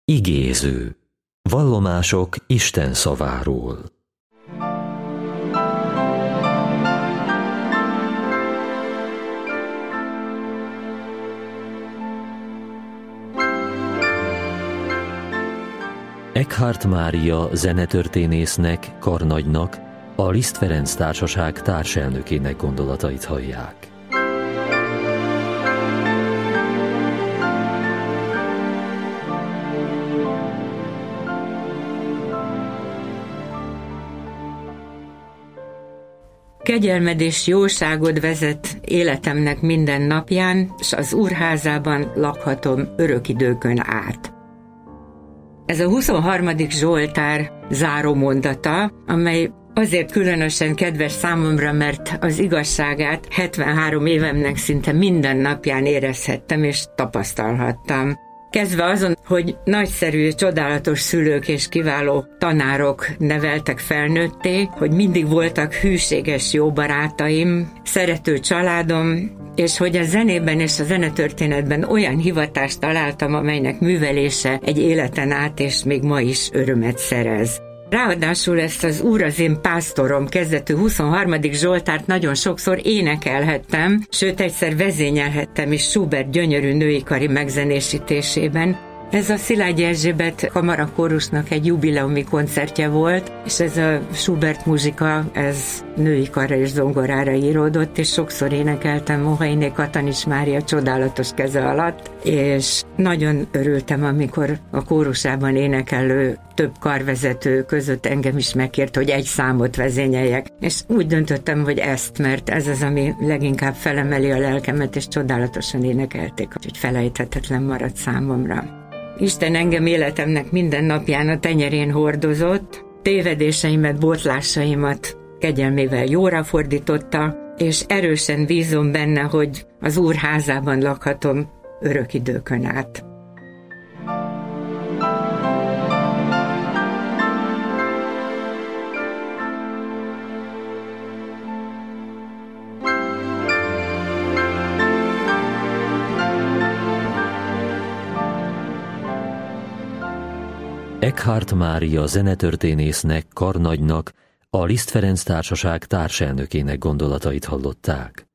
Igéző. Vallomások Isten szaváról. Eckhart Mária zenetörténésznek, karnagynak, a Liszt Ferenc Társaság társelnökének gondolatait hallják. Kegyelmed és jóságod vezet életemnek minden napján, s az Úrházában lakhatom örök időkön át. Ez a 23. Zsoltár záró mondata, amely azért különösen kedves számomra, mert az igazságát 73 évemnek szinte minden napján érezhettem és tapasztalhattam. Kezdve azon, hogy nagyszerű, csodálatos szülők és kiváló tanárok neveltek felnőtté, hogy mindig voltak hűséges jó barátaim, szerető családom, és hogy a zenében és a zenetörténetben olyan hivatást találtam, amelynek művelése egy életen át és még ma is örömet szerez. Ráadásul ezt az Úr az én pásztorom kezdetű 23. Zsoltárt nagyon sokszor énekelhettem, sőt egyszer vezényelhettem is Schubert gyönyörű női kari megzenésítésében. Ez a Szilágyi Erzsébet kamarakórusnak egy jubileumi koncertje volt, és ez a Schubert muzsika, ez női karra és zongorára íródott, és sokszor énekeltem Mohainé Katanis Mária csodálatos keze alatt, és nagyon örültem, amikor a kórusában énekelő több karvezető között engem is megkért, hogy egy számot vezényeljek, és úgy döntöttem, hogy ezt, mert ez az, ami leginkább felemeli a lelkemet, és csodálatosan énekelték, hogy felejthetetlen maradt számomra. Isten engem életemnek minden napján a tenyerén hordozott, tévedéseimet, botlásaimat kegyelmével jóra fordította, és erősen bízom benne, hogy az Úr házában lakhatom örök időkön át. Eckhart Mária zenetörténésznek, karnagynak, a Liszt Ferenc Társaság társelnökének gondolatait hallották.